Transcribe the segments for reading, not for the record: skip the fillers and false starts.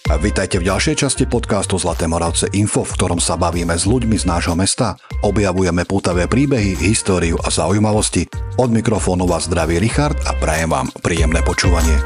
Vitajte v ďalšej časti podcastu Zlaté Moravce Info, v ktorom sa bavíme s ľuďmi z nášho mesta, objavujeme pútavé príbehy, históriu a zaujímavosti. Od mikrofónu vás zdraví Richard a prajem vám príjemné počúvanie.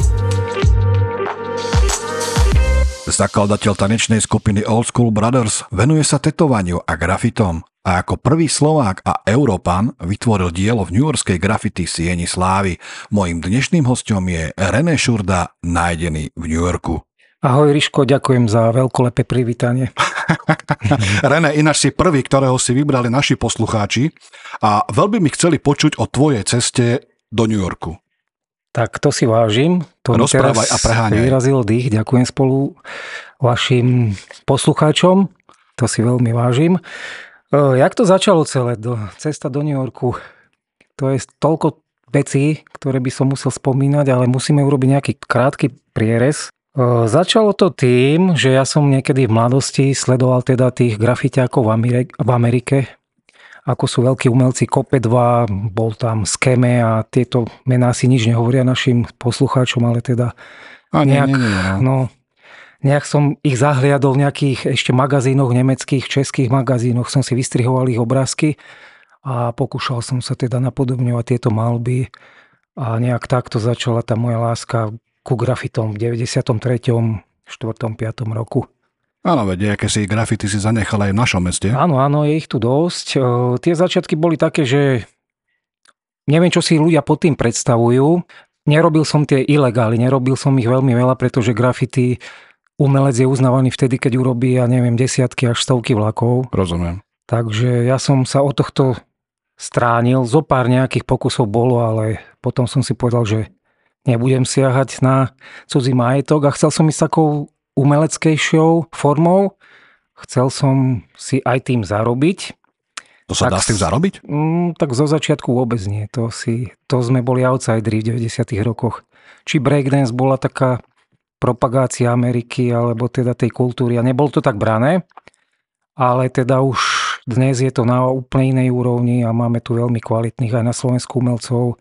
Zakladateľ tanečnej skupiny Old School Brothers venuje sa tetovaniu a grafitom a ako prvý Slovák a Európan vytvoril dielo v newyorskej graffiti Sieni slávy. Mojím dnešným hosťom je René Šurda, nájdený v New Yorku. Ahoj Riško, ďakujem za veľkolepé privítanie. René, ináč si prvý, ktorého si vybrali naši poslucháči a veľmi mi chceli počuť o tvojej ceste do New Yorku. Tak to si vážim. To rozprávaj a preháňaj. Vyrazil dých. Ďakujem spolu vašim poslucháčom. To si veľmi vážim. Jak to začalo celé? Cesta do New Yorku. To je toľko vecí, ktoré by som musel spomínať, ale musíme urobiť nejaký krátky prierez. Začalo to tým, že ja som niekedy v mladosti sledoval teda tých grafitiákov v Amerike, ako sú veľkí umelci Kope 2, bol tam Skeme a tieto mená si nič nehovoria našim poslucháčom, ale teda nejak som ich zahliadol v nejakých ešte magazínoch, nemeckých, českých magazínoch, som si vystrihoval ich obrázky a pokúšal som sa teda napodobňovať tieto malby a nejak takto začala tá moja láska ku grafitom v 93., 4., 5. roku. Áno, veď, aké si grafity si zanechal aj v našom meste. Áno, je ich tu dosť. Tie začiatky boli také, že neviem, čo si ľudia pod tým predstavujú. Nerobil som tie ilegály, nerobil som ich veľmi veľa, pretože grafity umelec je uznávaný vtedy, keď urobí, ja neviem, desiatky až stovky vlakov. Rozumiem. Takže ja som sa od tohto stránil. Zopár nejakých pokusov bolo, ale potom som si povedal, že nebudem siahať na cudzí majetok a chcel som ísť takou umeleckejšou formou. Chcel som si aj tým zarobiť. To sa dá s tým zarobiť? Tak zo začiatku vôbec nie. To sme boli outsideri v 90. rokoch. Či breakdance bola taká propagácia Ameriky, alebo teda tej kultúry. A nebolo to tak brané, ale teda už dnes je to na úplne inej úrovni a máme tu veľmi kvalitných aj na Slovensku umelcov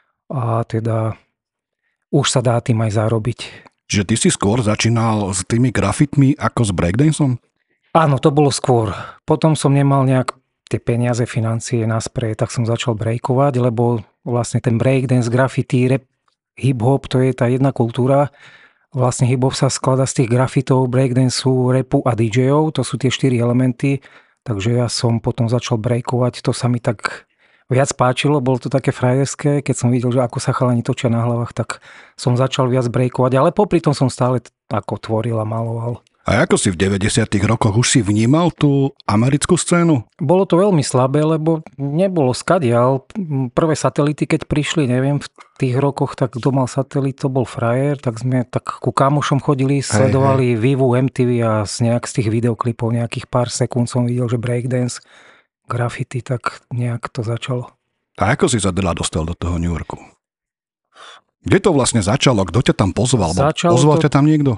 a teda už sa dá tým aj zarobiť. Čiže ty si skôr začínal s tými grafitmi ako s breakdanceom? Áno, to bolo skôr. Potom som nemal nejak tie peniaze, financie na sprej, tak som začal breakovať, lebo vlastne ten breakdance, graffiti, rap, hip-hop, to je tá jedna kultúra. Vlastne hip-hop sa skladá z tých grafitov, breakdanceu, rapu a DJov, to sú tie 4 elementy. Takže ja som potom začal breakovať, to sa mi tak viac páčilo, bolo to také frajerské, keď som videl, že ako sa chalani točia na hlavách, tak som začal viac breakovať, ale popri tom som stále ako tvoril a maloval. A ako si v 90. rokoch už si vnímal tú americkú scénu? Bolo to veľmi slabé, lebo nebolo skadiaľ. Prvé satelity, keď prišli, neviem, v tých rokoch, tak kto mal satelit, to bol frajer, tak sme tak ku kamošom chodili, sledovali Vivu, MTV a nejak z tých videoklipov, nejakých pár sekúnd som videl, že breakdance, graffiti, tak nejak to začalo. A ako si sa teda dostal do toho New Yorku? Kde to vlastne začalo? Kto ťa tam pozval? Pozval ťa tam niekto?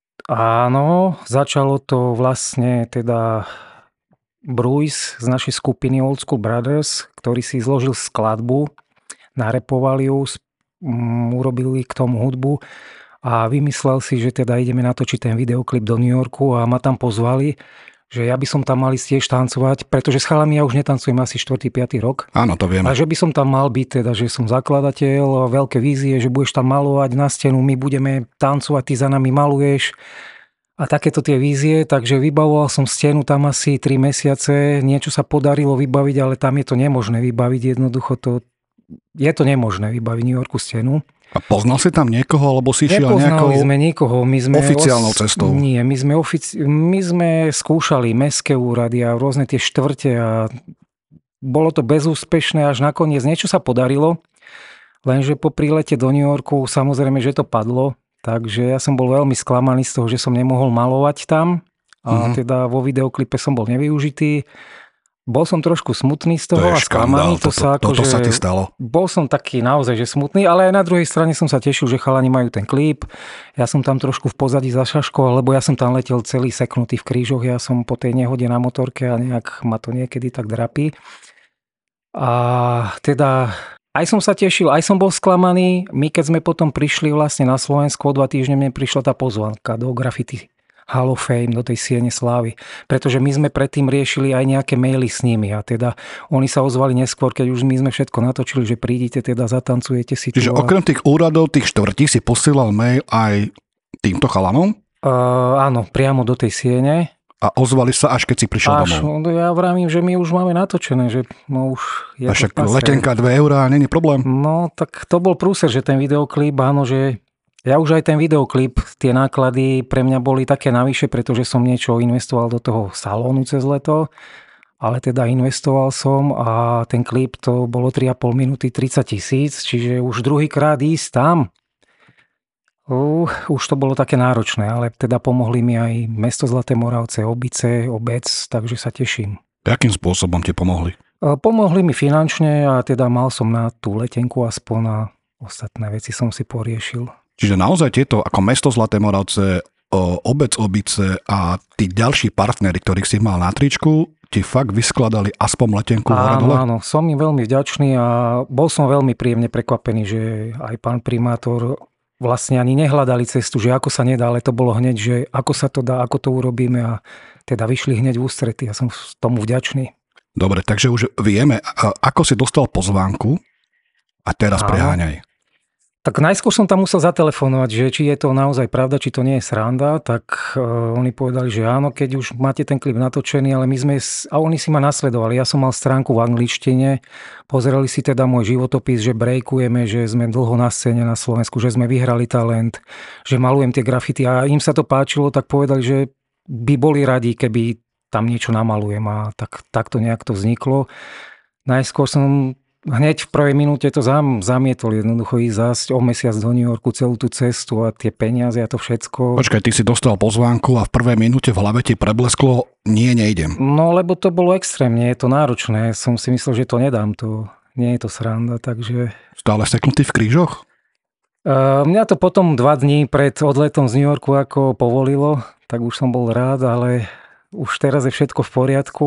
Áno, začalo to vlastne teda Bruce z našej skupiny Old School Brothers, ktorý si zložil skladbu, narepovali ju, urobili k tomu hudbu a vymyslel si, že teda ideme natočiť ten videoklip do New Yorku a ma tam pozvali, že ja by som tam mal ísť tiež tancovať, pretože s chalami ja už netancujem asi 4. 5. rok. Áno, to vieme. A že by som tam mal byť, teda, že som zakladateľ, veľké vízie, že budeš tam malovať na stenu, my budeme tancovať, ty za nami maluješ. A takéto tie vízie, takže vybavoval som stenu tam asi 3 mesiace, niečo sa podarilo vybaviť, ale tam je to nemožné vybaviť, jednoducho je to nemožné vybaviť New Yorku stenu. A poznal si tam niekoho, alebo si šiel nejakou Nepoznali sme nikoho. oficiálnou cestou? Nie, my sme skúšali mestské úrady a rôzne tie štvrte a bolo to bezúspešné, až nakoniec niečo sa podarilo, lenže po prílete do New Yorku samozrejme, že to padlo, takže ja som bol veľmi sklamaný z toho, že som nemohol malovať tam a teda vo videoklipe som bol nevyužitý. Bol som trošku smutný z toho a sklamaný. Toto sa ti stalo. Bol som taký naozaj, že smutný, ale aj na druhej strane som sa tešil, že chalani majú ten klip. Ja som tam trošku v pozadí za šaškou, lebo ja som tam letel celý seknutý v krížoch. Ja som po tej nehode na motorke a nejak ma to niekedy tak drapí. A teda Aj som sa tešil, aj som bol sklamaný. My keď sme potom prišli vlastne na Slovensko, o 2 týždne mne prišla tá pozvánka do Graffiti Hall of Fame, do tej Siene slávy. Pretože my sme predtým riešili aj nejaké maily s nimi a teda oni sa ozvali neskôr, keď už my sme všetko natočili, že prídite, teda zatancujete si tu. Čiže okrem tých úradov, tých štvrtí si posielal mail aj týmto chalanom? Áno, priamo do tej Siene. A ozvali sa, až keď si prišiel domov. Ja vravím, že my už máme natočené, že no už je a však letenka 2 eurá, není problém. No, tak to bol prúser, že ten videoklip, áno, že ja už aj ten videoklip, tie náklady pre mňa boli také navyše, pretože som niečo investoval do toho salónu cez leto, ale teda investoval som a ten klip to bolo 3,5 minúty 30 000, čiže už druhýkrát ísť tam, už to bolo také náročné, ale teda pomohli mi aj mesto Zlaté Moravce, Obice, obec, takže sa teším. Jakým spôsobom ti pomohli? Pomohli mi finančne a teda mal som na tú letenku aspoň a ostatné veci som si poriešil. Čiže naozaj tieto ako mesto Zlaté Moravce, obec Obice a tí ďalší partneri, ktorých si mal na tričku, ti fakt vyskladali aspoň letenku hore-dole? Áno, som im veľmi vďačný a bol som veľmi príjemne prekvapený, že aj pán primátor vlastne ani nehľadali cestu, že ako sa nedá, ale to bolo hneď, že ako sa to dá, ako to urobíme a teda vyšli hneď v ústrety. Ja som tomu vďačný. Dobre, takže už vieme, ako si dostal pozvánku a teraz preháňaj. Tak najskôr som tam musel zatelefonovať, že či je to naozaj pravda, či to nie je sranda, tak oni povedali, že áno, keď už máte ten klip natočený, ale a oni si ma nasledovali. Ja som mal stránku v angličtine, pozerali si teda môj životopis, že breakujeme, že sme dlho na scéne na Slovensku, že sme vyhrali talent, že malujem tie grafity a im sa to páčilo, tak povedali, že by boli radi, keby tam niečo namalujem a tak to nejak to vzniklo. Najskôr som hneď v prvej minúte to zamietol, jednoducho ísť zásť o mesiac do New Yorku, celú tú cestu a tie peniaze a to všetko. Počkaj, ty si dostal pozvánku a v prvej minúte v hlave ti preblesklo, nejdem. No, lebo to bolo extrémne, je to náročné. Som si myslel, že to nedám, to nie je to sranda, takže... Stále seknutý v krížoch? Mňa to potom 2 dní pred odletom z New Yorku ako povolilo, tak už som bol rád, ale už teraz je všetko v poriadku.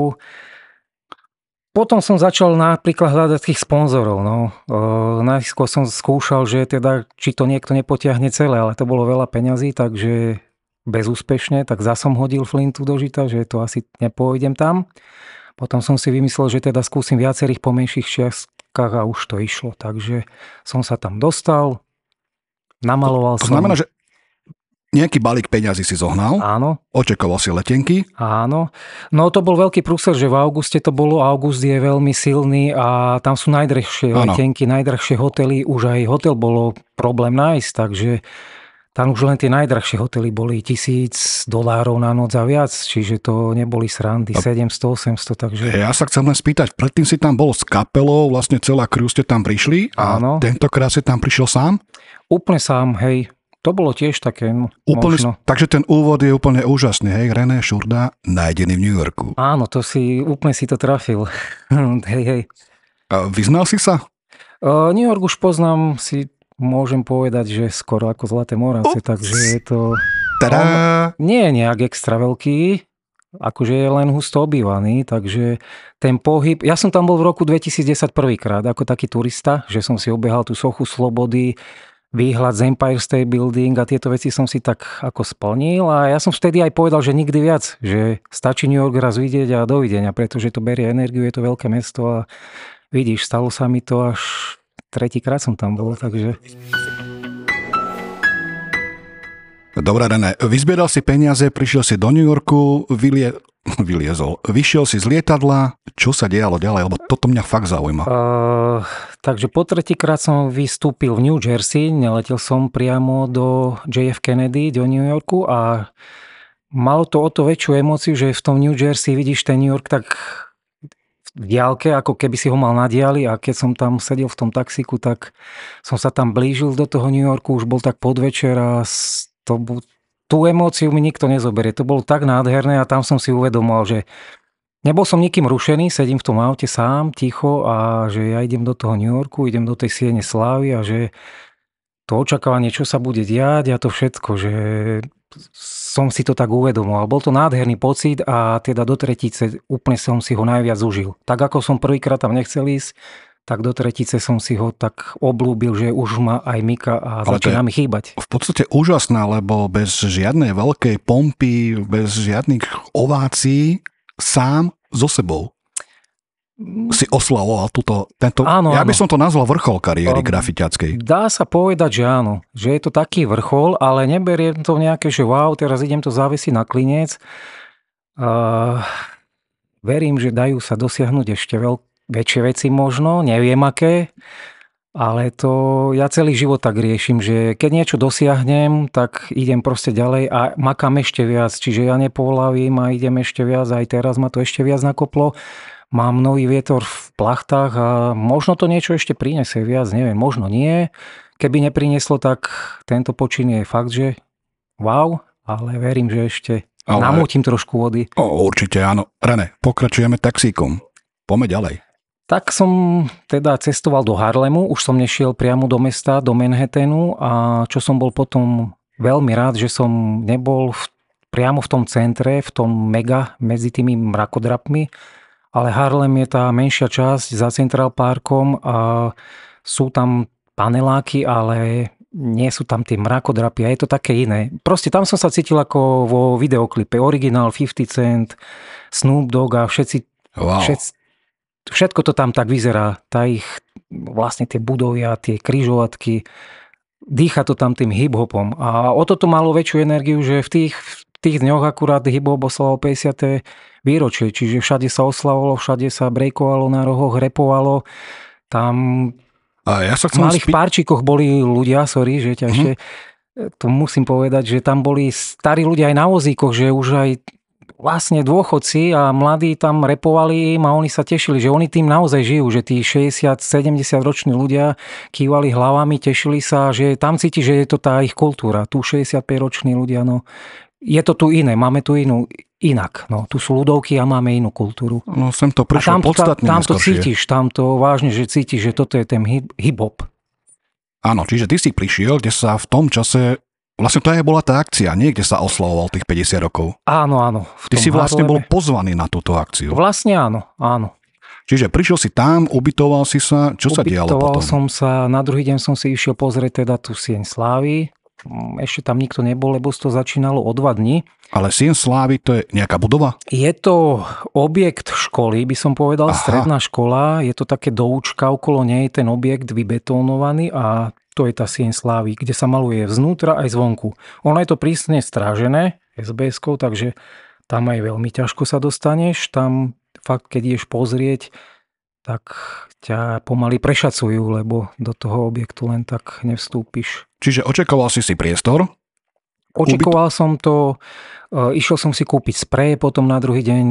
Potom som začal napríklad hľadať tých sponzorov. No. Najskôr som skúšal, že teda, či to niekto nepotiahne celé, ale to bolo veľa peňazí, takže bezúspešne, tak zas som hodil flintu do žita, že to asi nepôjdem tam. Potom som si vymyslel, že teda skúsim viacerých pomenších čiastkách a už to išlo. Takže som sa tam dostal, namaloval som. To znamená, že nejaký balík peňazí si zohnal. Áno. Očakoval si letenky. Áno. No to bol veľký prúser, že v auguste to bolo. August je veľmi silný a tam sú najdrahšie letenky, najdrahšie hotely. Už aj hotel bolo problém nájsť, takže tam už len tie najdrahšie hotely boli $1000 na noc a viac, čiže to neboli srandy, 700, 800, takže... Ja sa chcem len spýtať, predtým si tam bol s kapelou, vlastne celá crew ste tam prišli a tentokrát si tam prišiel sám? Úplne sám, hej. To bolo tiež také možno. Takže ten úvod je úplne úžasný, hej? René Šurda, nájdený v New Yorku. Áno, úplne si to trafil. hej. A vyznal si sa? New York už poznám, si môžem povedať, že skoro ako Zlaté Moravce, takže je to... Nie je nejak extra veľký, akože je len husto obývaný, takže ten pohyb... Ja som tam bol v roku 2010 prvýkrát, ako taký turista, že som si obehal tú sochu Slobody, výhľad z Empire State Building a tieto veci som si tak ako splnil a ja som vtedy aj povedal, že nikdy viac, že stačí New York raz vidieť a dovidenia, pretože to berie energiu, je to veľké mesto a vidíš, stalo sa mi to až 3-krát som tam bol, takže... Dobre, René, vyzbieral si peniaze, prišiel si do New Yorku, vyšiel si z lietadla, čo sa dialo ďalej, lebo toto mňa fakt zaujíma. Takže po 3-krát som vystúpil v New Jersey, neletel som priamo do JF Kennedy, do New Yorku a malo to o to väčšiu emóciu, že v tom New Jersey vidíš ten New York tak v diaľke, ako keby si ho mal na diali a keď som tam sedel v tom taxíku, tak som sa tam blížil do toho New Yorku, už bol tak podvečer a tú emóciu mi nikto nezoberie. To bolo tak nádherné a tam som si uvedomoval, že nebol som nikým rušený, sedím v tom aute sám, ticho a že ja idem do toho New Yorku, idem do tej Siene slávy a že to očakávanie, čo sa bude diať a to všetko, že som si to tak uvedomoval. Bol to nádherný pocit a teda do tretice úplne som si ho najviac užil. Tak ako som prvýkrát tam nechcel ísť, tak do tretice som si ho tak oblúbil, že už ma aj myka a Ale začína mi chýbať. v podstate úžasná, lebo bez žiadnej veľkej pompy, bez žiadnych ovácií, sám so sebou si oslavoval tento... Áno, ja by áno. som to nazval vrchol kariéry grafitiackej. Dá sa povedať, že áno. Že je to taký vrchol, ale neberiem to nejaké, že wow, teraz idem to závesiť na klinec. Verím, že dajú sa dosiahnuť ešte väčšie veci možno, neviem aké, ale to ja celý život tak riešim, že keď niečo dosiahnem, tak idem proste ďalej a makám ešte viac, čiže ja nepoľavím a idem ešte viac, aj teraz ma to ešte viac nakoplo. Mám nový vietor v plachtách a možno to niečo ešte prinesie viac, neviem, možno nie. Keby neprinieslo, tak tento počin je fakt, že wow, ale verím, že ešte namútim trošku vody. Určite áno. René, pokračujeme taxíkom. Poďme ďalej. Tak som teda cestoval do Harlemu, už som nešiel priamo do mesta, do Manhattanu a čo som bol potom veľmi rád, že som nebol priamo v tom centre, v tom mega, medzi tými mrakodrapmi, ale Harlem je tá menšia časť za Central Parkom a sú tam paneláky, ale nie sú tam tie mrakodrapy a je to také iné. Proste tam som sa cítil ako vo videoklipe. Originál 50 Cent, Snoop Dogg a všetko to tam tak vyzerá. Vlastne tie budovy a tie križovatky. Dýcha to tam tým hip-hopom. A o toto malo väčšiu energiu, že v tých dňoch akurát hip-hop oslavoval 50. výročie. Čiže všade sa oslavovalo, všade sa brejkovalo na rohoch, repovalo. Tam v malých párčikoch boli ľudia, sorry, že ťa ešte to musím povedať, že tam boli starí ľudia aj na vozíkoch, že už aj vlastne dôchodci a mladí tam repovali im a oni sa tešili, že oni tým naozaj žijú, že tí 60-70 roční ľudia kývali hlavami, tešili sa, že tam cíti, že je to tá ich kultúra. Tu 65 roční ľudia, no je to tu iné, máme tu inak. No, tu sú ľudovky a máme inú kultúru. No sem to prišlo podstatne tam to cítiš, tam to vážne, že cítiš, že toto je ten hip-hop. Áno, čiže ty si prišiel, kde sa v tom čase, vlastne to aj bola tá akcia, nie kde sa oslavoval tých 50 rokov. Áno. Ty si vlastne bol pozvaný na túto akciu. Vlastne áno. Čiže prišiel si tam, ubytoval si sa, čo sa dialo potom? Ubytoval som sa, na druhý deň som si išiel pozrieť teda tú Sieň slávy. Ešte tam nikto nebol, lebo to začínalo o 2 dni. Ale Sieň slávy, to je nejaká budova? Je to objekt školy, by som povedal, stredná škola. Je to také doučka, okolo nej je ten objekt vybetónovaný a to je tá Sieň slávy, kde sa maluje vznútra aj zvonku. Ono je to prísne strážené SBS-kou, takže tam aj veľmi ťažko sa dostaneš. Tam fakt, keď ideš pozrieť, tak ťa pomaly prešacujú, lebo do toho objektu len tak nevstúpiš. Čiže očakoval si priestor? Očakoval som to, išiel som si kúpiť spreje, potom na druhý deň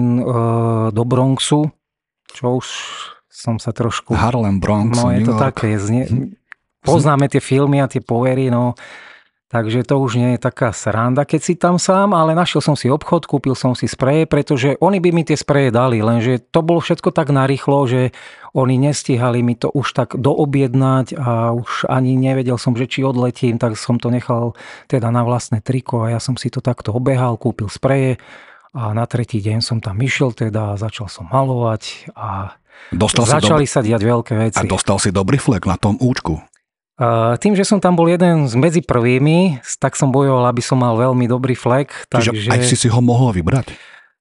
do Bronxu, čo už som sa trošku... Harlem, Bronx, no je New to York. také, poznáme tie filmy a tie povery, no takže to už nie je taká sranda, keď si tam sám, ale našiel som si obchod, kúpil som si spreje, pretože oni by mi tie spreje dali, lenže to bolo všetko tak narýchlo, že oni nestíhali mi to už tak doobjednať a už ani nevedel som, že či odletím, tak som to nechal teda na vlastné triko a ja som si to takto obehal, kúpil spreje a na tretí deň som tam išiel teda, začal som malovať a začali sa diať veľké veci. A dostal si dobrý flek na tom účku? Tým, že som tam bol jeden medzi prvými, tak som bojoval, aby som mal veľmi dobrý flek. Čiže aj si ho mohol vybrať?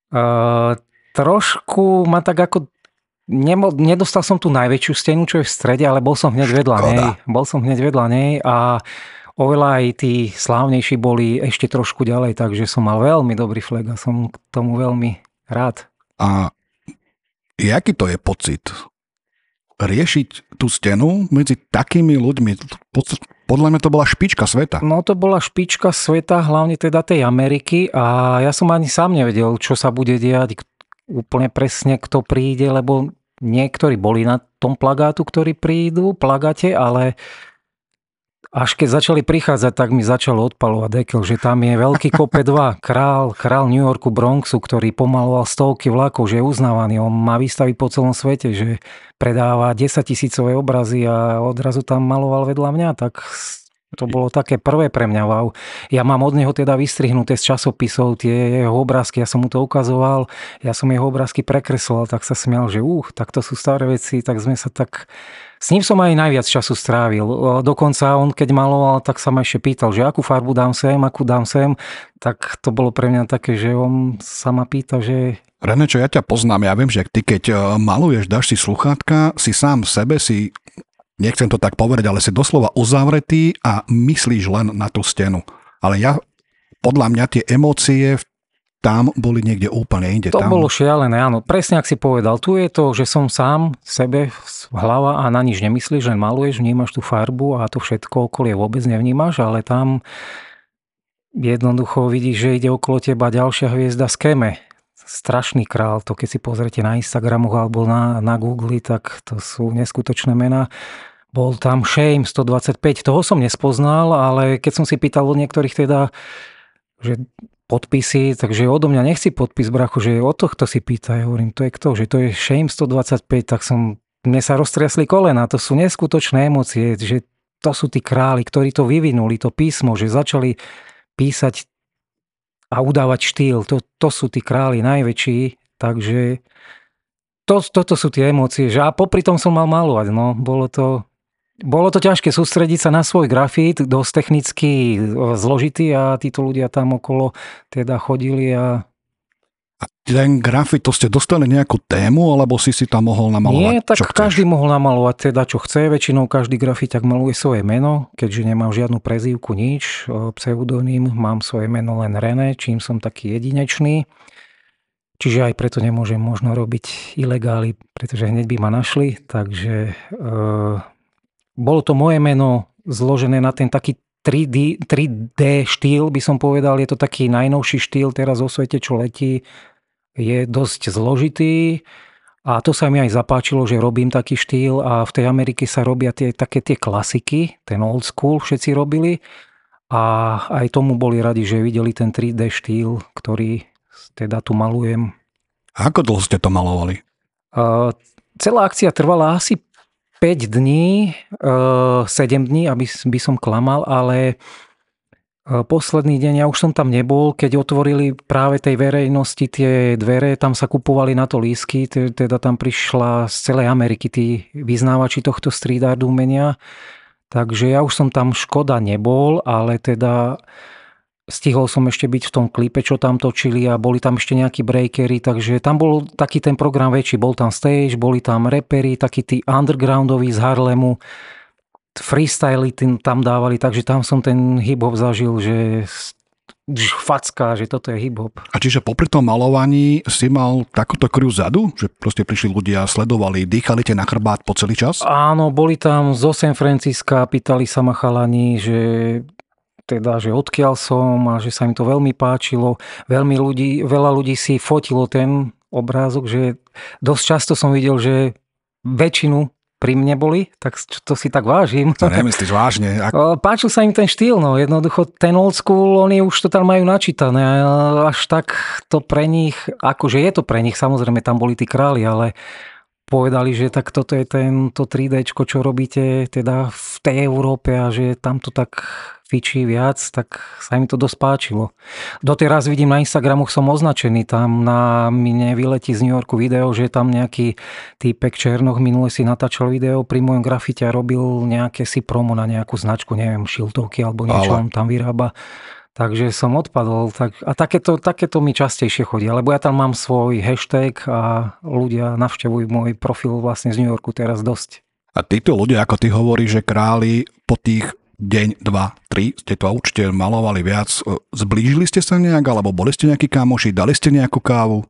Trošku ma tak ako... Nedostal som tú najväčšiu stenu, čo je v strede, ale bol som hneď vedľa nej. Bol som hneď vedľa nej a oveľa aj tí slávnejší boli ešte trošku ďalej, takže som mal veľmi dobrý flek a som k tomu veľmi rád. A jaký to je pocit? Riešiť tú stenu medzi takými ľuďmi. Podľa mňa to bola špička sveta. No to bola špička sveta, hlavne teda tej Ameriky a ja som ani sám nevedel, čo sa bude diať úplne presne, kto príde, lebo niektorí boli na tom plagáte, ale až keď začali prichádzať, tak mi začalo odpalovať dekel, že tam je veľký kope 2, král New Yorku, Bronxu, ktorý pomaloval stovky vlakov, že je uznávaný. On má výstavy po celom svete, že predáva 10 000 obrazy a odrazu tam maloval vedľa mňa, tak To bolo také prvé pre mňa wow. Ja mám od neho teda vystrihnuté z časopisov tie jeho obrázky, ja som mu to ukazoval, ja som jeho obrázky prekresloval, tak sa smial, že tak to sú staré veci, tak sme sa tak... S ním som aj najviac času strávil. Dokonca on, keď maloval, tak sa ma ešte pýtal, že akú farbu dám sem, akú dám sem. Tak to bolo pre mňa také, že on sa ma pýta, že... René, čo ja ťa poznám, ja viem, že ty keď maluješ, dáš si sluchátka, si sám sebe, nechcem to tak povedať, ale si doslova uzavretý a myslíš len na tú stenu. Ale podľa mňa tie emócie tam boli niekde úplne inde. To bolo šialené, áno. Presne, ak si povedal. Tu je to, že som sám sebe hlava a na nič nemyslíš, len maluješ, vnímaš tú farbu a to všetko okolie vôbec nevnímaš, ale tam jednoducho vidíš, že ide okolo teba ďalšia hviezda z Keme. Strašný král. To keď si pozrete na Instagramu alebo na Google, tak to sú neskutočné mená. Bol tam Shame 125, toho som nespoznal, ale keď som si pýtal od niektorých teda, že podpisy, takže odo mňa nechci podpis, brachu, že od tohto si pýta. Ja hovorím, to je kto? Že to je Shame 125, tak mne sa roztriasli kolena. To sú neskutočné emócie, že to sú tí králi, ktorí to vyvinuli, to písmo, že začali písať a udávať štýl. To sú tí králi najväčší, takže toto sú tie emócie. A popri tom som mal malovať, no, bolo to ťažké sústrediť sa na svoj grafít, dosť technicky zložitý a títo ľudia tam okolo teda chodili a... A ten grafít, to ste dostali nejakú tému, alebo si tam mohol namalovať? Nie, tak každý mohol namalovať teda čo chce, väčšinou každý grafiťak maluje svoje meno, keďže nemám žiadnu prezývku, nič, pseudonym, mám svoje meno len René, čím som taký jedinečný. Čiže aj preto nemôžem možno robiť ilegály, pretože hneď by ma našli, takže... Bolo to moje meno zložené na ten taký 3D štýl, by som povedal. Je to taký najnovší štýl teraz vo svete, čo letí. Je dosť zložitý a to sa mi aj zapáčilo, že robím taký štýl a v tej Amerike sa robia také tie klasiky, ten old school všetci robili a aj tomu boli radi, že videli ten 3D štýl, ktorý teda tu malujem. A ako dlho ste to malovali? Celá akcia trvala asi 5 dní, 7 dní, aby by som klamal, ale posledný deň, ja už som tam nebol, keď otvorili práve tej verejnosti tie dvere, tam sa kupovali na to lístky, teda tam prišla z celej Ameriky tí vyznávači tohto street art umenia, takže ja už som tam škoda nebol, ale teda stihol som ešte byť v tom klipe, čo tam točili a boli tam ešte nejakí breakery, takže tam bol taký ten program väčší. Bol tam stage, boli tam reperi, takí tí undergroundoví z Harlemu, freestyly tam dávali, takže tam som ten hip-hop zažil, že facka, že toto je hip-hop. A čiže popri tom malovaní si mal takúto crew zadu? Že proste prišli ľudia, sledovali, dýchali te na chrbát po celý čas? Áno, boli tam zo San Francisca, pýtali sa ma chalani, že odkiaľ som a že sa mi to veľmi páčilo. Veľa ľudí si fotilo ten obrázok, že dosť často som videl, že väčšinu pri mne boli, tak to si tak vážim. To nemyslíš vážne? Páčil sa im ten štýl, no jednoducho ten old school, oni už to tam majú načítané, až tak to pre nich, akože je to pre nich, samozrejme tam boli tí králi, ale povedali, že tak toto je to 3D, čo robíte teda v tej Európe a že tam to tak fičí viac, tak sa im to dosť páčilo. Doteraz vidím na Instagramu, som označený, tam na mne vyletí z New Yorku video, že tam nejaký týpek Černoch minule si natáčal video pri mojom grafite a robil nejaké si promo na nejakú značku, neviem, šiltovky alebo niečo, on tam vyrába. Takže som odpadol. A takéto mi častejšie chodia, lebo ja tam mám svoj hashtag a ľudia navštevujú môj profil vlastne z New Yorku teraz dosť. A títo ľudia, ako ty hovoríš, že králi po tých deň, 2, 3, ste to určite malovali viac. Zblížili ste sa nejak, alebo boli ste nejakí kamoši, dali ste nejakú kávu?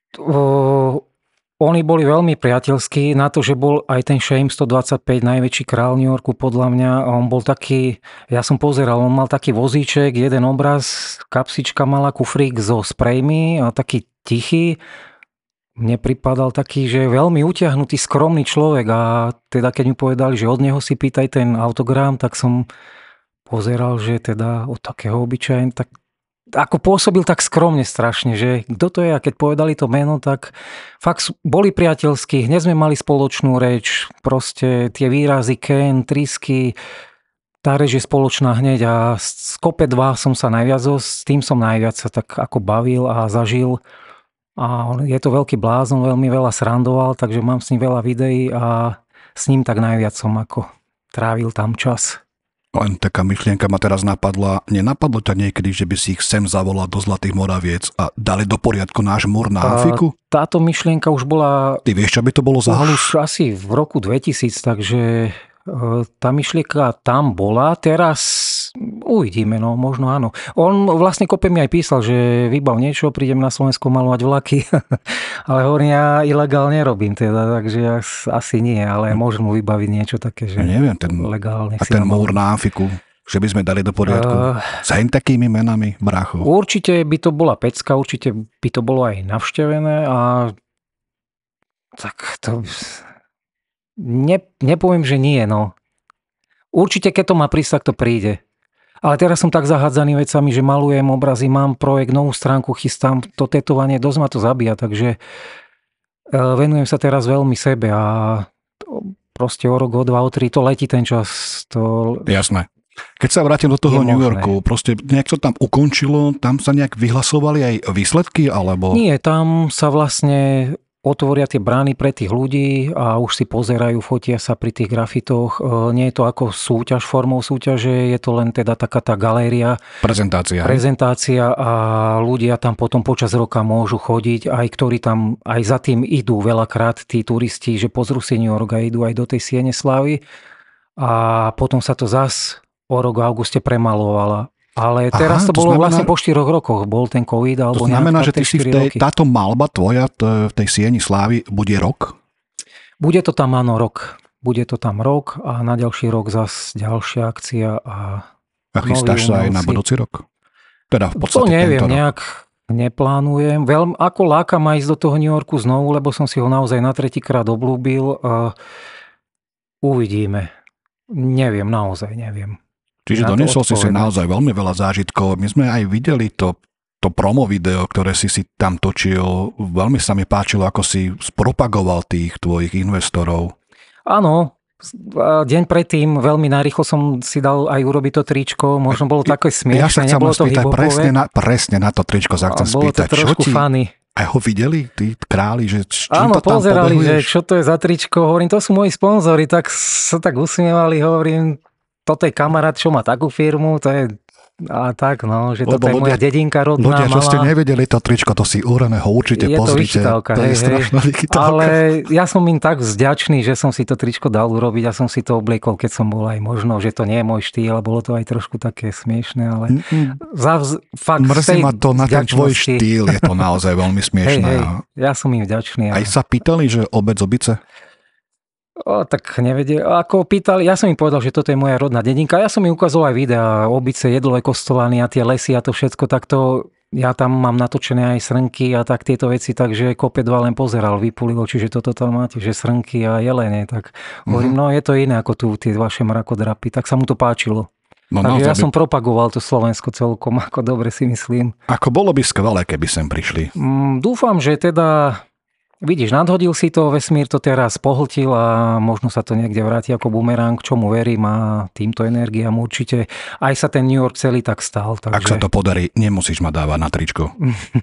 Oni boli veľmi priateľskí, na to, že bol aj ten Shame 125 najväčší král New Yorku podľa mňa. On bol taký, ja som pozeral, on mal taký vozíček, jeden obraz, kapsička mala, kufrík so sprejmi a taký tichý. Mne pripadal taký, že veľmi utiahnutý, skromný človek a teda keď mi povedali, že od neho si pýtaj ten autogram, tak som pozeral, že teda od takého obyčajného, tak ako pôsobil tak skromne strašne, že kto to je a keď povedali to meno, tak fakt boli priateľskí, hneď sme mali spoločnú reč, proste tie výrazy Ken, Trisky, tá reč je spoločná hneď a z Kope 2 som sa s tým som najviac sa tak ako bavil a zažil. A je to veľký blázon, veľmi veľa srandoval, takže mám s ním veľa videí a s ním tak najviac som ako trávil tam čas. Len taká myšlienka ma teraz napadla. Nenapadlo ťa niekedy, že by si ich sem zavolal do Zlatých Moraviec a dali do poriadku náš mur na Áfiku? Táto myšlienka už bola... Ty vieš, čo by to bolo za halus? Už asi v roku 2000, takže tá myšlienka tam bola. Teraz uvidíme, no možno áno. On vlastne Kope mi aj písal, že vybav niečo, prídem na Slovensko malovať vlaky. Ale hovorím, ja ilegálne robím teda, takže asi nie, ale môžem mu vybaviť niečo také, že neviem, legálne. A ten múr na Áfiku, že by sme dali do poriadku s takými menami, brácho. Určite by to bola pecka, určite by to bolo aj navštevené a tak to... Nepoviem, že nie, no. Určite, keď to má prísť, tak to príde. Ale teraz som tak zahádzaný vecami, že malujem obrazy, mám projekt, novú stránku chystám, to tetovanie dosť ma to zabíja, takže venujem sa teraz veľmi sebe a proste o rok, o dva, o tri, to letí ten čas. Jasné. Keď sa vrátim do toho New Yorku, proste nejak to tam ukončilo, tam sa nejak vyhlasovali aj výsledky, alebo... Nie, tam sa vlastne otvoria tie brány pre tých ľudí a už si pozerajú, fotia sa pri tých grafitoch. Nie je to ako súťaž, formou súťaže, je to len teda taká tá galéria. Prezentácia a ľudia tam potom počas roka môžu chodiť, aj ktorí tam aj za tým idú veľakrát, tí turisti, že pozrú si New York a idú aj do tej Siene slávy. A potom sa to zas o rok v auguste premalovalo. Ale teraz to bolo vlastne po 4 rokoch, bol ten COVID, alebo to znamená, že ty si táto malba tvoja v tej Sieni slávy bude rok? Bude to tam, áno, rok. Bude to tam rok a na ďalší rok zas ďalšia akcia a chystáš sa aj na budúci rok? Teda v podstate to neviem, tento nejak neplánujem. Ako láka ma ísť do toho New Yorku znovu, lebo som si ho naozaj na tretíkrát obľúbil. Uvidíme. Neviem, naozaj neviem. Čiže doniesol si naozaj veľmi veľa zážitkov. My sme aj videli to promo video, ktoré si tam točil. Veľmi sa mi páčilo, ako si spropagoval tých tvojich investorov. Áno, deň predtým veľmi narýchlo som si dal aj urobiť to tričko. Možno bolo také smiešné. Ja sa chcem spýtať presne na to tričko sa chcem spýtať. Bolo to trošku funny. A ho videli tí králi, že čím áno, to tam pozerali, pobehuješ? Že čo to je za tričko. Hovorím, to sú moji sponzori, tak sa tak usmievali, hovorím, toto je kamarát, čo má takú firmu, to je a tak, no, že toto je moja dedinka rodná. Ľudia, čo ste nevedeli to tričko, to si úrené ho určite pozrite. To je strašná vychytávka. Ale ja som im tak vďačný, že som si to tričko dal urobiť a som si to obliekol, keď som bol aj možno, že to nie je môj štýl a bolo to aj trošku také smiešné, ale fakt mrzí ma to na ten tvoj štýl, je to naozaj veľmi smiešné. Ja som im vďačný. Aj sa pýtali, že obec obice? Tak nevedie. Ako pýtali, ja som im povedal, že toto je moja rodná dedinka. Ja som im ukazoval aj videa, obice, jedlo, kostolany a tie lesy a to všetko, takto ja tam mám natočené aj srnky a tak tieto veci, takže Kope 2 len pozeral, vypulilo, čiže toto tam máte, že srnky a jelene, tak hovorím, no je to iné ako tu tie vaše mrakodrapy, tak sa mu to páčilo. No, takže ja som propagoval to Slovensko celkom, ako dobre si myslím. Ako bolo by skvelé, keby sem prišli. Dúfam, že teda vidíš, nadhodil si to, vesmír to teraz pohltil a možno sa to niekde vráti ako bumerang, k čomu verím a týmto energiám určite. Aj sa ten New York celý tak stal. Takže... Ak sa to podarí, nemusíš ma dávať na tričko.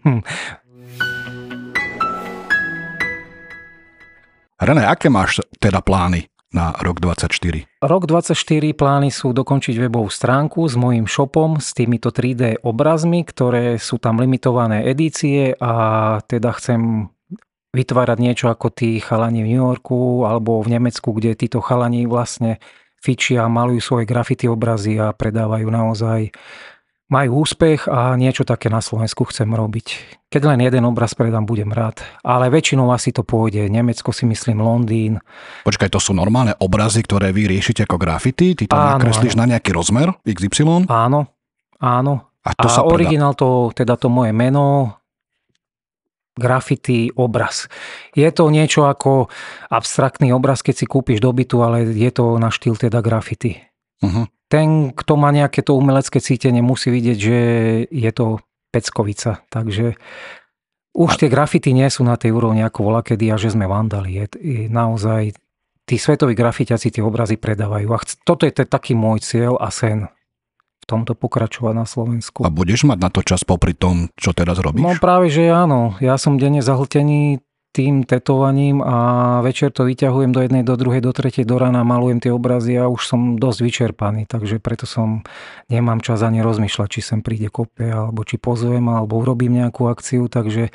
René, aké máš teda plány na rok 2024? Rok 2024 plány sú dokončiť webovú stránku s mojím shopom, s týmito 3D obrazmi, ktoré sú tam limitované edície a teda chcem vytvárať niečo ako tí chalani v New Yorku alebo v Nemecku, kde títo chalani vlastne fičia, malujú svoje graffiti obrazy a predávajú naozaj, majú úspech a niečo také na Slovensku chcem robiť. Keď len jeden obraz predám, budem rád. Ale väčšinou asi to pôjde. Nemecko si myslím, Londýn. Počkaj, to sú normálne obrazy, ktoré vy riešite ako graffiti? Ty to nakreslíš na nejaký rozmer XY? Áno. A to sa predá? Originál to, teda to moje meno, graffiti obraz. Je to niečo ako abstraktný obraz, keď si kúpiš do bytu, ale je to na štýl teda graffiti. Ten, kto má nejaké to umelecké cítenie, musí vidieť, že je to peckovica. Takže už tie graffiti nie sú na tej úrovni ako volakedy a že sme vandali. Je naozaj tí svetoví grafitiaci tie obrazy predávajú. A toto je taký môj cieľ a sen v tomto pokračovať na Slovensku. A budeš mať na to čas popri tom, čo teraz robíš? No práve, že áno. Ja som denne zahltený tým tetovaním a večer to vyťahujem do jednej, do druhej, do tretej, do rána, malujem tie obrazy a už som dosť vyčerpaný, takže preto nemám čas ani rozmýšľať, či sem príde kope, alebo či pozvem, alebo urobím nejakú akciu, takže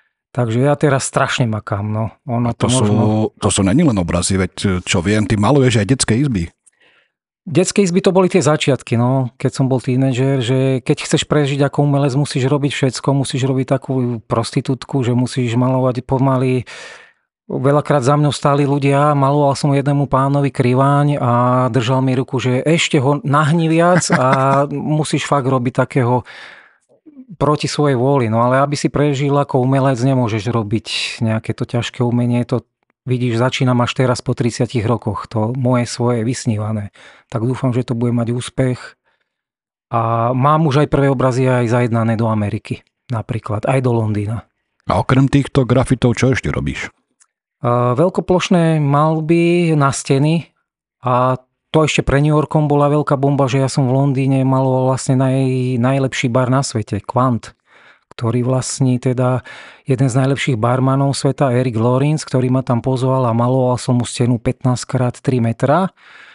ja teraz strašne makám. No. To sú není len obrazy, veď čo viem, ty maluješ aj detské izby. Detské izby to boli tie začiatky, no, keď som bol tínedžer, že keď chceš prežiť ako umelec, musíš robiť všetko, musíš robiť takú prostitútku, že musíš malovať pomaly. Veľakrát za mnou stáli ľudia, maloval som jednému pánovi kriváň a držal mi ruku, že ešte ho nahni viac a musíš fakt robiť takého proti svojej vôli. No ale aby si prežil ako umelec, nemôžeš robiť nejaké to ťažké umenie, to vidíš, začínam až teraz po 30 rokoch, to moje svoje vysnívané. Tak dúfam, že to bude mať úspech. A mám už aj prvé obrazy aj zajednané do Ameriky, napríklad, aj do Londýna. A okrem týchto grafitov, čo ešte robíš? Veľkoplošné malby na steny a to ešte pre New Yorkom bola veľká bomba, že ja som v Londýne maloval vlastne najlepší bar na svete, Quant, ktorý vlastní teda jeden z najlepších barmanov sveta, Eric Lawrence, ktorý ma tam pozval a maloval som mu stenu 15x3 metra.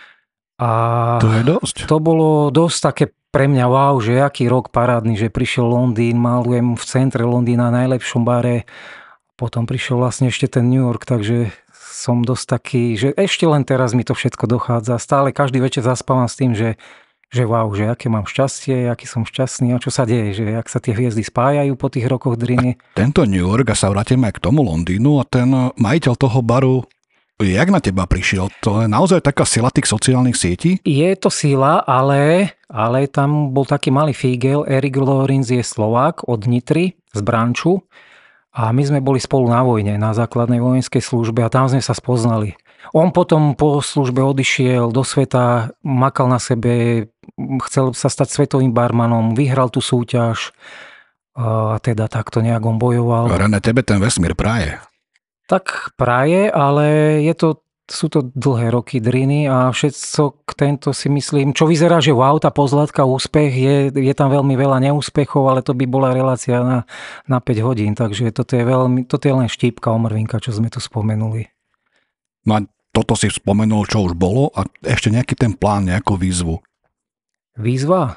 A to je dosť. To bolo dosť také pre mňa wow, že aký rok parádny, že prišiel Londýn, malujem v centre Londýna najlepšom bare, potom prišiel vlastne ešte ten New York, takže som dosť taký, že ešte len teraz mi to všetko dochádza. Stále každý večer zaspávam s tým, že wow, že aké mám šťastie, aký som šťastný a čo sa deje, že jak sa tie hviezdy spájajú po tých rokoch driny. A tento New York, a sa vrátime aj k tomu Londýnu, a ten majiteľ toho baru, jak na teba prišiel? To je naozaj taká sila tých sociálnych sietí? Je to sila, ale tam bol taký malý fígel. Eric Lawrence je Slovák od Nitry z Branču a my sme boli spolu na vojne, na základnej vojenskej službe a tam sme sa spoznali. On potom po službe odišiel do sveta, makal na sebe, chcel sa stať svetovým barmanom, vyhral tú súťaž a teda takto nejak on bojoval. René, tebe ten vesmír praje. Tak praje, ale sú to dlhé roky driny a všetko tento si myslím, čo vyzerá, že wow, tá pozlátka, úspech, je tam veľmi veľa neúspechov, ale to by bola relácia na 5 hodín, takže toto je len štípka omrvinka, čo sme tu spomenuli. No a toto si spomenul, čo už bolo a ešte nejaký ten plán, nejakú výzvu. Výzva?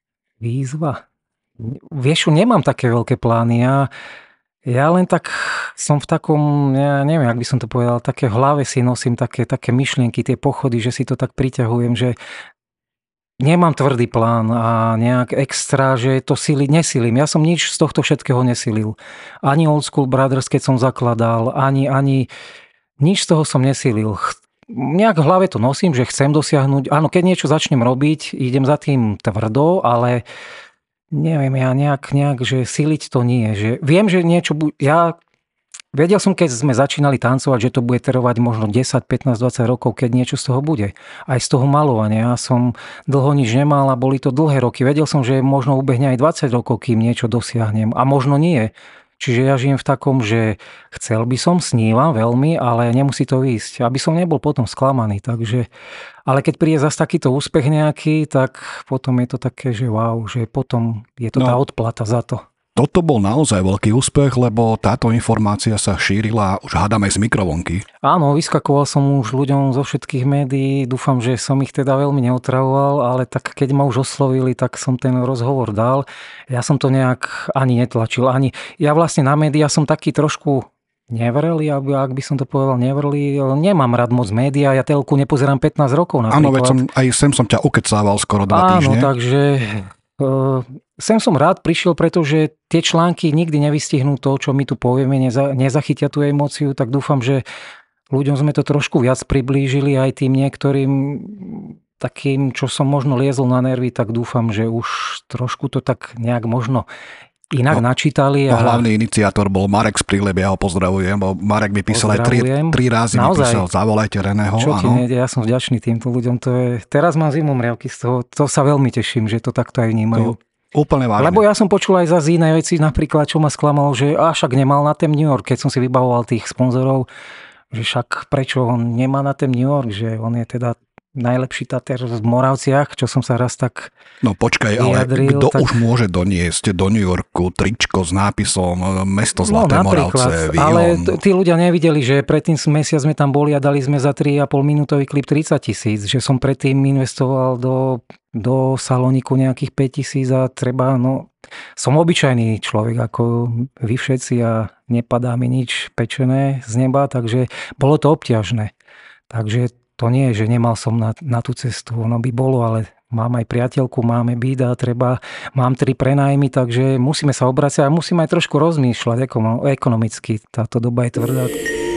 Vieš, nemám také veľké plány. Ja len tak som v takom, ja neviem, jak by som to povedal, také v hlave si nosím také myšlienky, tie pochody, že si to tak priťahujem, že nemám tvrdý plán a nejak extra, že to nesilím. Ja som nič z tohto všetkého nesilil. Ani Old School Brothers, keď som zakladal, ani nič z toho som nesilil. Nejak v hlave to nosím, že chcem dosiahnuť. Áno, keď niečo začnem robiť, idem za tým tvrdo, ale neviem, ja nejak, že siliť to nie. Že viem, že niečo... Vedel som, keď sme začínali tancovať, že to bude trvať možno 10, 15, 20 rokov, keď niečo z toho bude. Aj z toho malovania. Ja som dlho nič nemal a boli to dlhé roky. Vedel som, že možno ubehne aj 20 rokov, kým niečo dosiahnem. A možno nie. Čiže ja žijem v takom, že chcel by som, snívam veľmi, ale nemusí to ísť. Aby som nebol potom sklamaný. Takže, ale keď príde zase takýto úspech nejaký, tak potom je to také, že wow, že potom je to tá odplata za to. Toto bol naozaj veľký úspech, lebo táto informácia sa šírila už hádam aj z mikrovlnky. Áno, vyskakoval som už ľuďom zo všetkých médií, dúfam, že som ich teda veľmi neotravoval, ale tak keď ma už oslovili, tak som ten rozhovor dal. Ja som to nejak ani netlačil, ja vlastne na médiá som taký trošku nevreli, ak by som to povedal nevreli, nemám rád moc médiá, ja telku nepozerám 15 rokov napríklad. Áno, veď sem som ťa ukecával skoro 2 týždne. Áno, takže... Sem som rád prišiel, pretože tie články nikdy nevystihnú to, čo my tu povieme, nezachytia tú emóciu, tak dúfam, že ľuďom sme to trošku viac priblížili, aj tým niektorým takým, čo som možno liezol na nervy, tak dúfam, že už trošku to tak nejak možno inak načítali. A hlavný iniciátor bol Marek z Príleb, ja ho pozdravujem, bo Marek mi písal aj 3 razy, mi písal, zavolajte Reného. Čo ti nejde, ja som vďačný týmto ľuďom, teraz mám zimomriavky z toho, to sa veľmi teším, že to takto aj vnímajú. Úplne vážne. Lebo ja som počul aj za iné veci, napríklad, čo ma sklamalo, že však nemal na ten New York, keď som si vybavoval tých sponzorov, že však prečo on nemá na ten New York, že on je teda najlepší Tater v Moravciach, čo som sa raz tak No počkaj, vyjadril, ale kto už môže doniesť do New Yorku tričko s nápisom Mesto Zlaté Moravce, výhon? Ale tí ľudia nevideli, že predtým mesiac sme tam boli a dali sme za 3,5 minútový klip 30 000, že som predtým investoval do Saloniku nejakých 5 000 a treba, som obyčajný človek ako vy všetci a nepadá mi nič pečené z neba, takže bolo to obťažné. Takže to nie je, že nemal som na tú cestu, ono by bolo, ale mám aj priateľku, máme byt a mám 3 prenájmy, takže musíme sa obracať a musíme aj trošku rozmýšľať ekonomicky. Táto doba je tvrdá.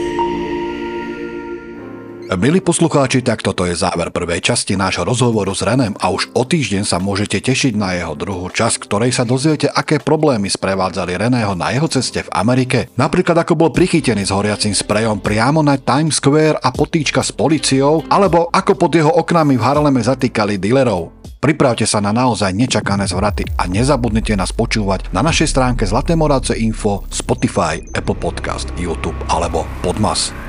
Milí poslucháči, tak toto je záver prvej časti nášho rozhovoru s Renem a už o týždeň sa môžete tešiť na jeho druhú časť, ktorej sa dozviete, aké problémy sprevádzali Reného na jeho ceste v Amerike. Napríklad ako bol prichytený s horiacim sprejom priamo na Times Square a potýčka s políciou, alebo ako pod jeho oknami v Harleme zatýkali dílerov. Pripravte sa na naozaj nečakané zvraty a nezabudnite nás počúvať na našej stránke Zlaté Moravce Info, Spotify, Apple Podcast, YouTube alebo Podmas.